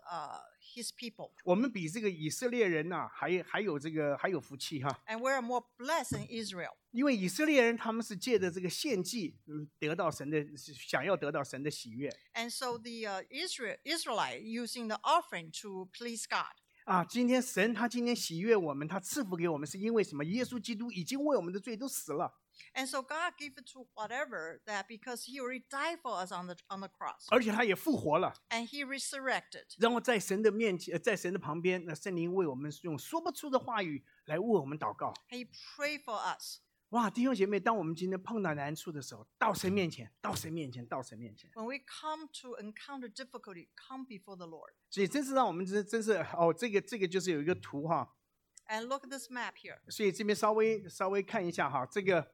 people. 我们比这个以色列人呐、还有福气哈。 And we're more blessed than Israel. 因为以色列人他们是借着这个献祭，想要得到神的喜悦 And so the Israelite using the offering to please God. 啊。今天神他今天喜悦我们，他赐福给我们，是因为什么？耶稣基督已经为我们的罪都死了， And so God gave it to whatever, that because he already died for us on the cross. 而且他也复活了。 And he resurrected. 然后在神的面前，在神的旁边，那圣灵为我们用说不出的话语来为我们祷告。 He prayed for us. 哇，弟兄姐妹，当我们今天碰到难处的时候，到神面前，到神面前，到神面前。 When we come to encounter difficulty, come before the Lord. 所以真是让我们真是哦，这个就是有一个图哈， And look at this map here. 所以这边稍微看一下哈，这个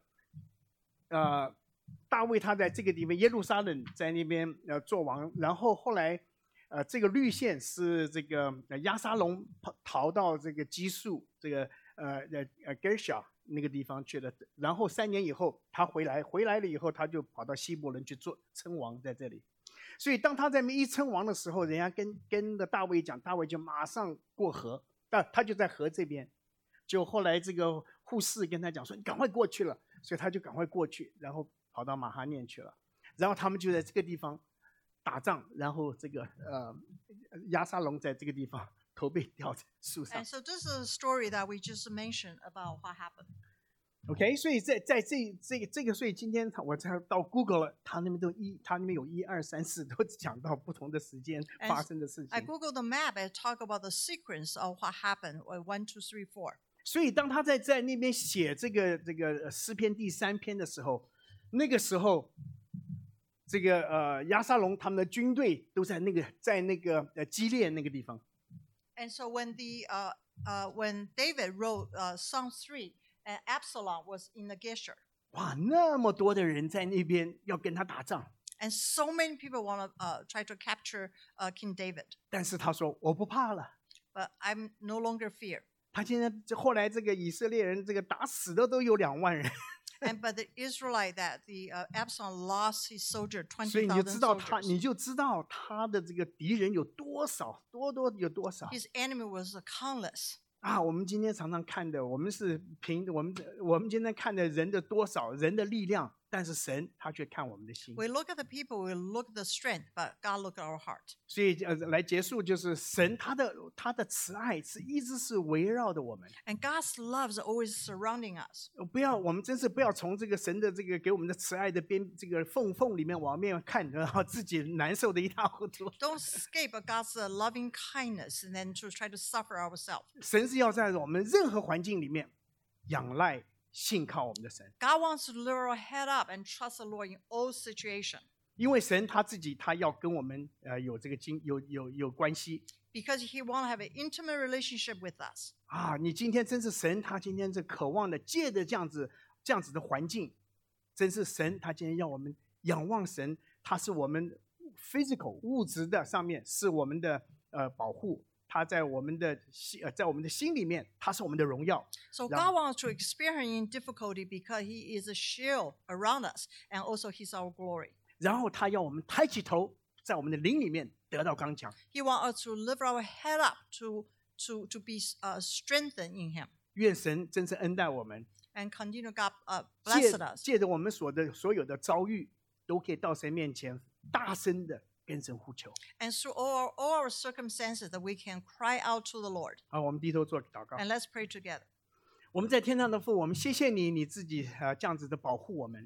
大卫他在这个地方耶路撒冷在那边做王，然后后来这个绿线是这个亚撒龙逃到这个基述这个Gersha 那个地方去了，然后3年以后他回来了以后，他就跑到希伯伦去称王在这里。 所以当他在那边一称王的时候，人家跟着大卫讲，大卫就马上过河，他就在河这边。就后来这个护士跟他讲说：“你赶快过去了。”所以他就赶快过去，然后跑到马哈念去了。然后他们就在这个地方打仗，然后这个押沙龙在这个地方头被吊在树上。 And so this is a story that we just mentioned about what happened. OK， 所以在这个，所以今天我才到 Google 了，他那边有1、2、3、4都讲到不同的时间发生的事情。 I Googled the map and talk about the sequence of what happened. 1, 2, 3, 4. 所以当他在那边写这个诗篇第3篇的时候，那个时候，这个押沙龙他们的军队都在那个基列那个地方。 And so when David wrote Psalm 3, Absalom was in the Geshur. 哇，那么多的人在那边要跟他打仗。 And so many people want to try to capture King David. 但是他说我不怕了。 But I'm no longer fear. 他现在后来这个以色列人这个打死的都有2万人。 But the Israelite that the Absalom lost his soldier 所以 20,000 soldiers. 你就知道他的这个敌人有多少，多有多少。 His enemy was countless. 我们今天常常看的，我们今天看的人的多少，人的力量，但是神他却看我们的心。 We look at the people, we look at the strength, but God look at our heart. 所以来结束就是神他的慈爱一直是围绕着我们。 And God's love is always surrounding us. 我们真是不要从这个神的这个给我们的慈爱的这个缝里面往面看，然后自己难受的一塌糊涂。 Don't escape God's loving kindness and then to try to suffer ourselves. 神是要在我们任何环境里面仰赖信靠我们的神。 God wants to lift our head up and trust the Lord in all situations. 因为神他自己他要跟我们有这个有关系。 Because He want to have an intimate relationship with us. 你今天真是神，他今天是渴望的，借着这样子的环境，真是神他今天要我们仰望神，他是我们 physical 物质的上面是我们的保护。他在我们的心里面，他是我们的荣耀。 So God wants to experience in difficulty because He is a shield around us, and also He's our glory. 然后他要我们抬起头，在我们的灵里面得到刚强。 He wants us to lift our head up to be strengthened in Him. 愿神真是恩待我们， And continue God bless us. 借着我们所有的遭遇，都可以到神面前大声的跟神呼求。 And through all our circumstances that we can cry out to the Lord. 好，我们低头做祷告。 And let's pray together. 我们在天上的父，我们谢谢你自己这样子的保护我们。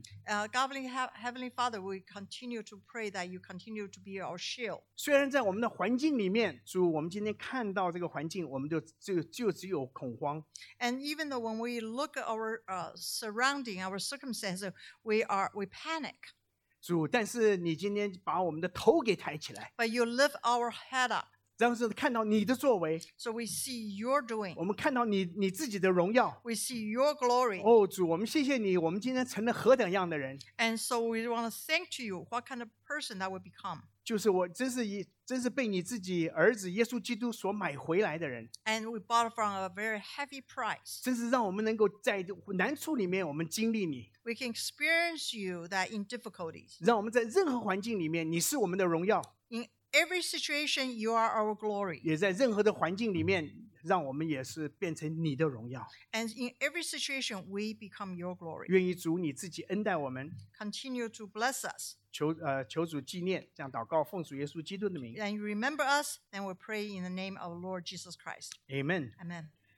Heavenly Father, we continue to pray that you continue to be our shield. 虽然在我们的环境里面，主，我们今天看到这个环境，我们就只有恐慌。 And even though when we look at our surrounding, our circumstances, we panic. 主，但是你今天把我们的头给抬起来， But you lift our head up. 让是看到你的作为， So we see your doing. 我们看到你自己的荣耀。 We see your glory. 主，我们谢谢你，我们今天成了何等样的人。 And so we want to thank to you what kind of person that we become. 就是我真是被你自己儿子耶稣基督所买回来的人。 And we bought from a very heavy price. 真是让我们能够在难处里面，我们经历你。 We can experience you that in difficulties. 让我们在任何环境里面，你是我们的荣耀。 In every situation, you are our glory. 也在任何的环境里面，让我们也是变成你的荣耀。 And in every situation, we become your glory. 愿意主你自己恩待我们， Continue to bless us. 求主纪念，这样祷告，奉主耶稣基督的名。 And you remember us, and we pray in the name of Lord Jesus Christ. Amen。 Amen.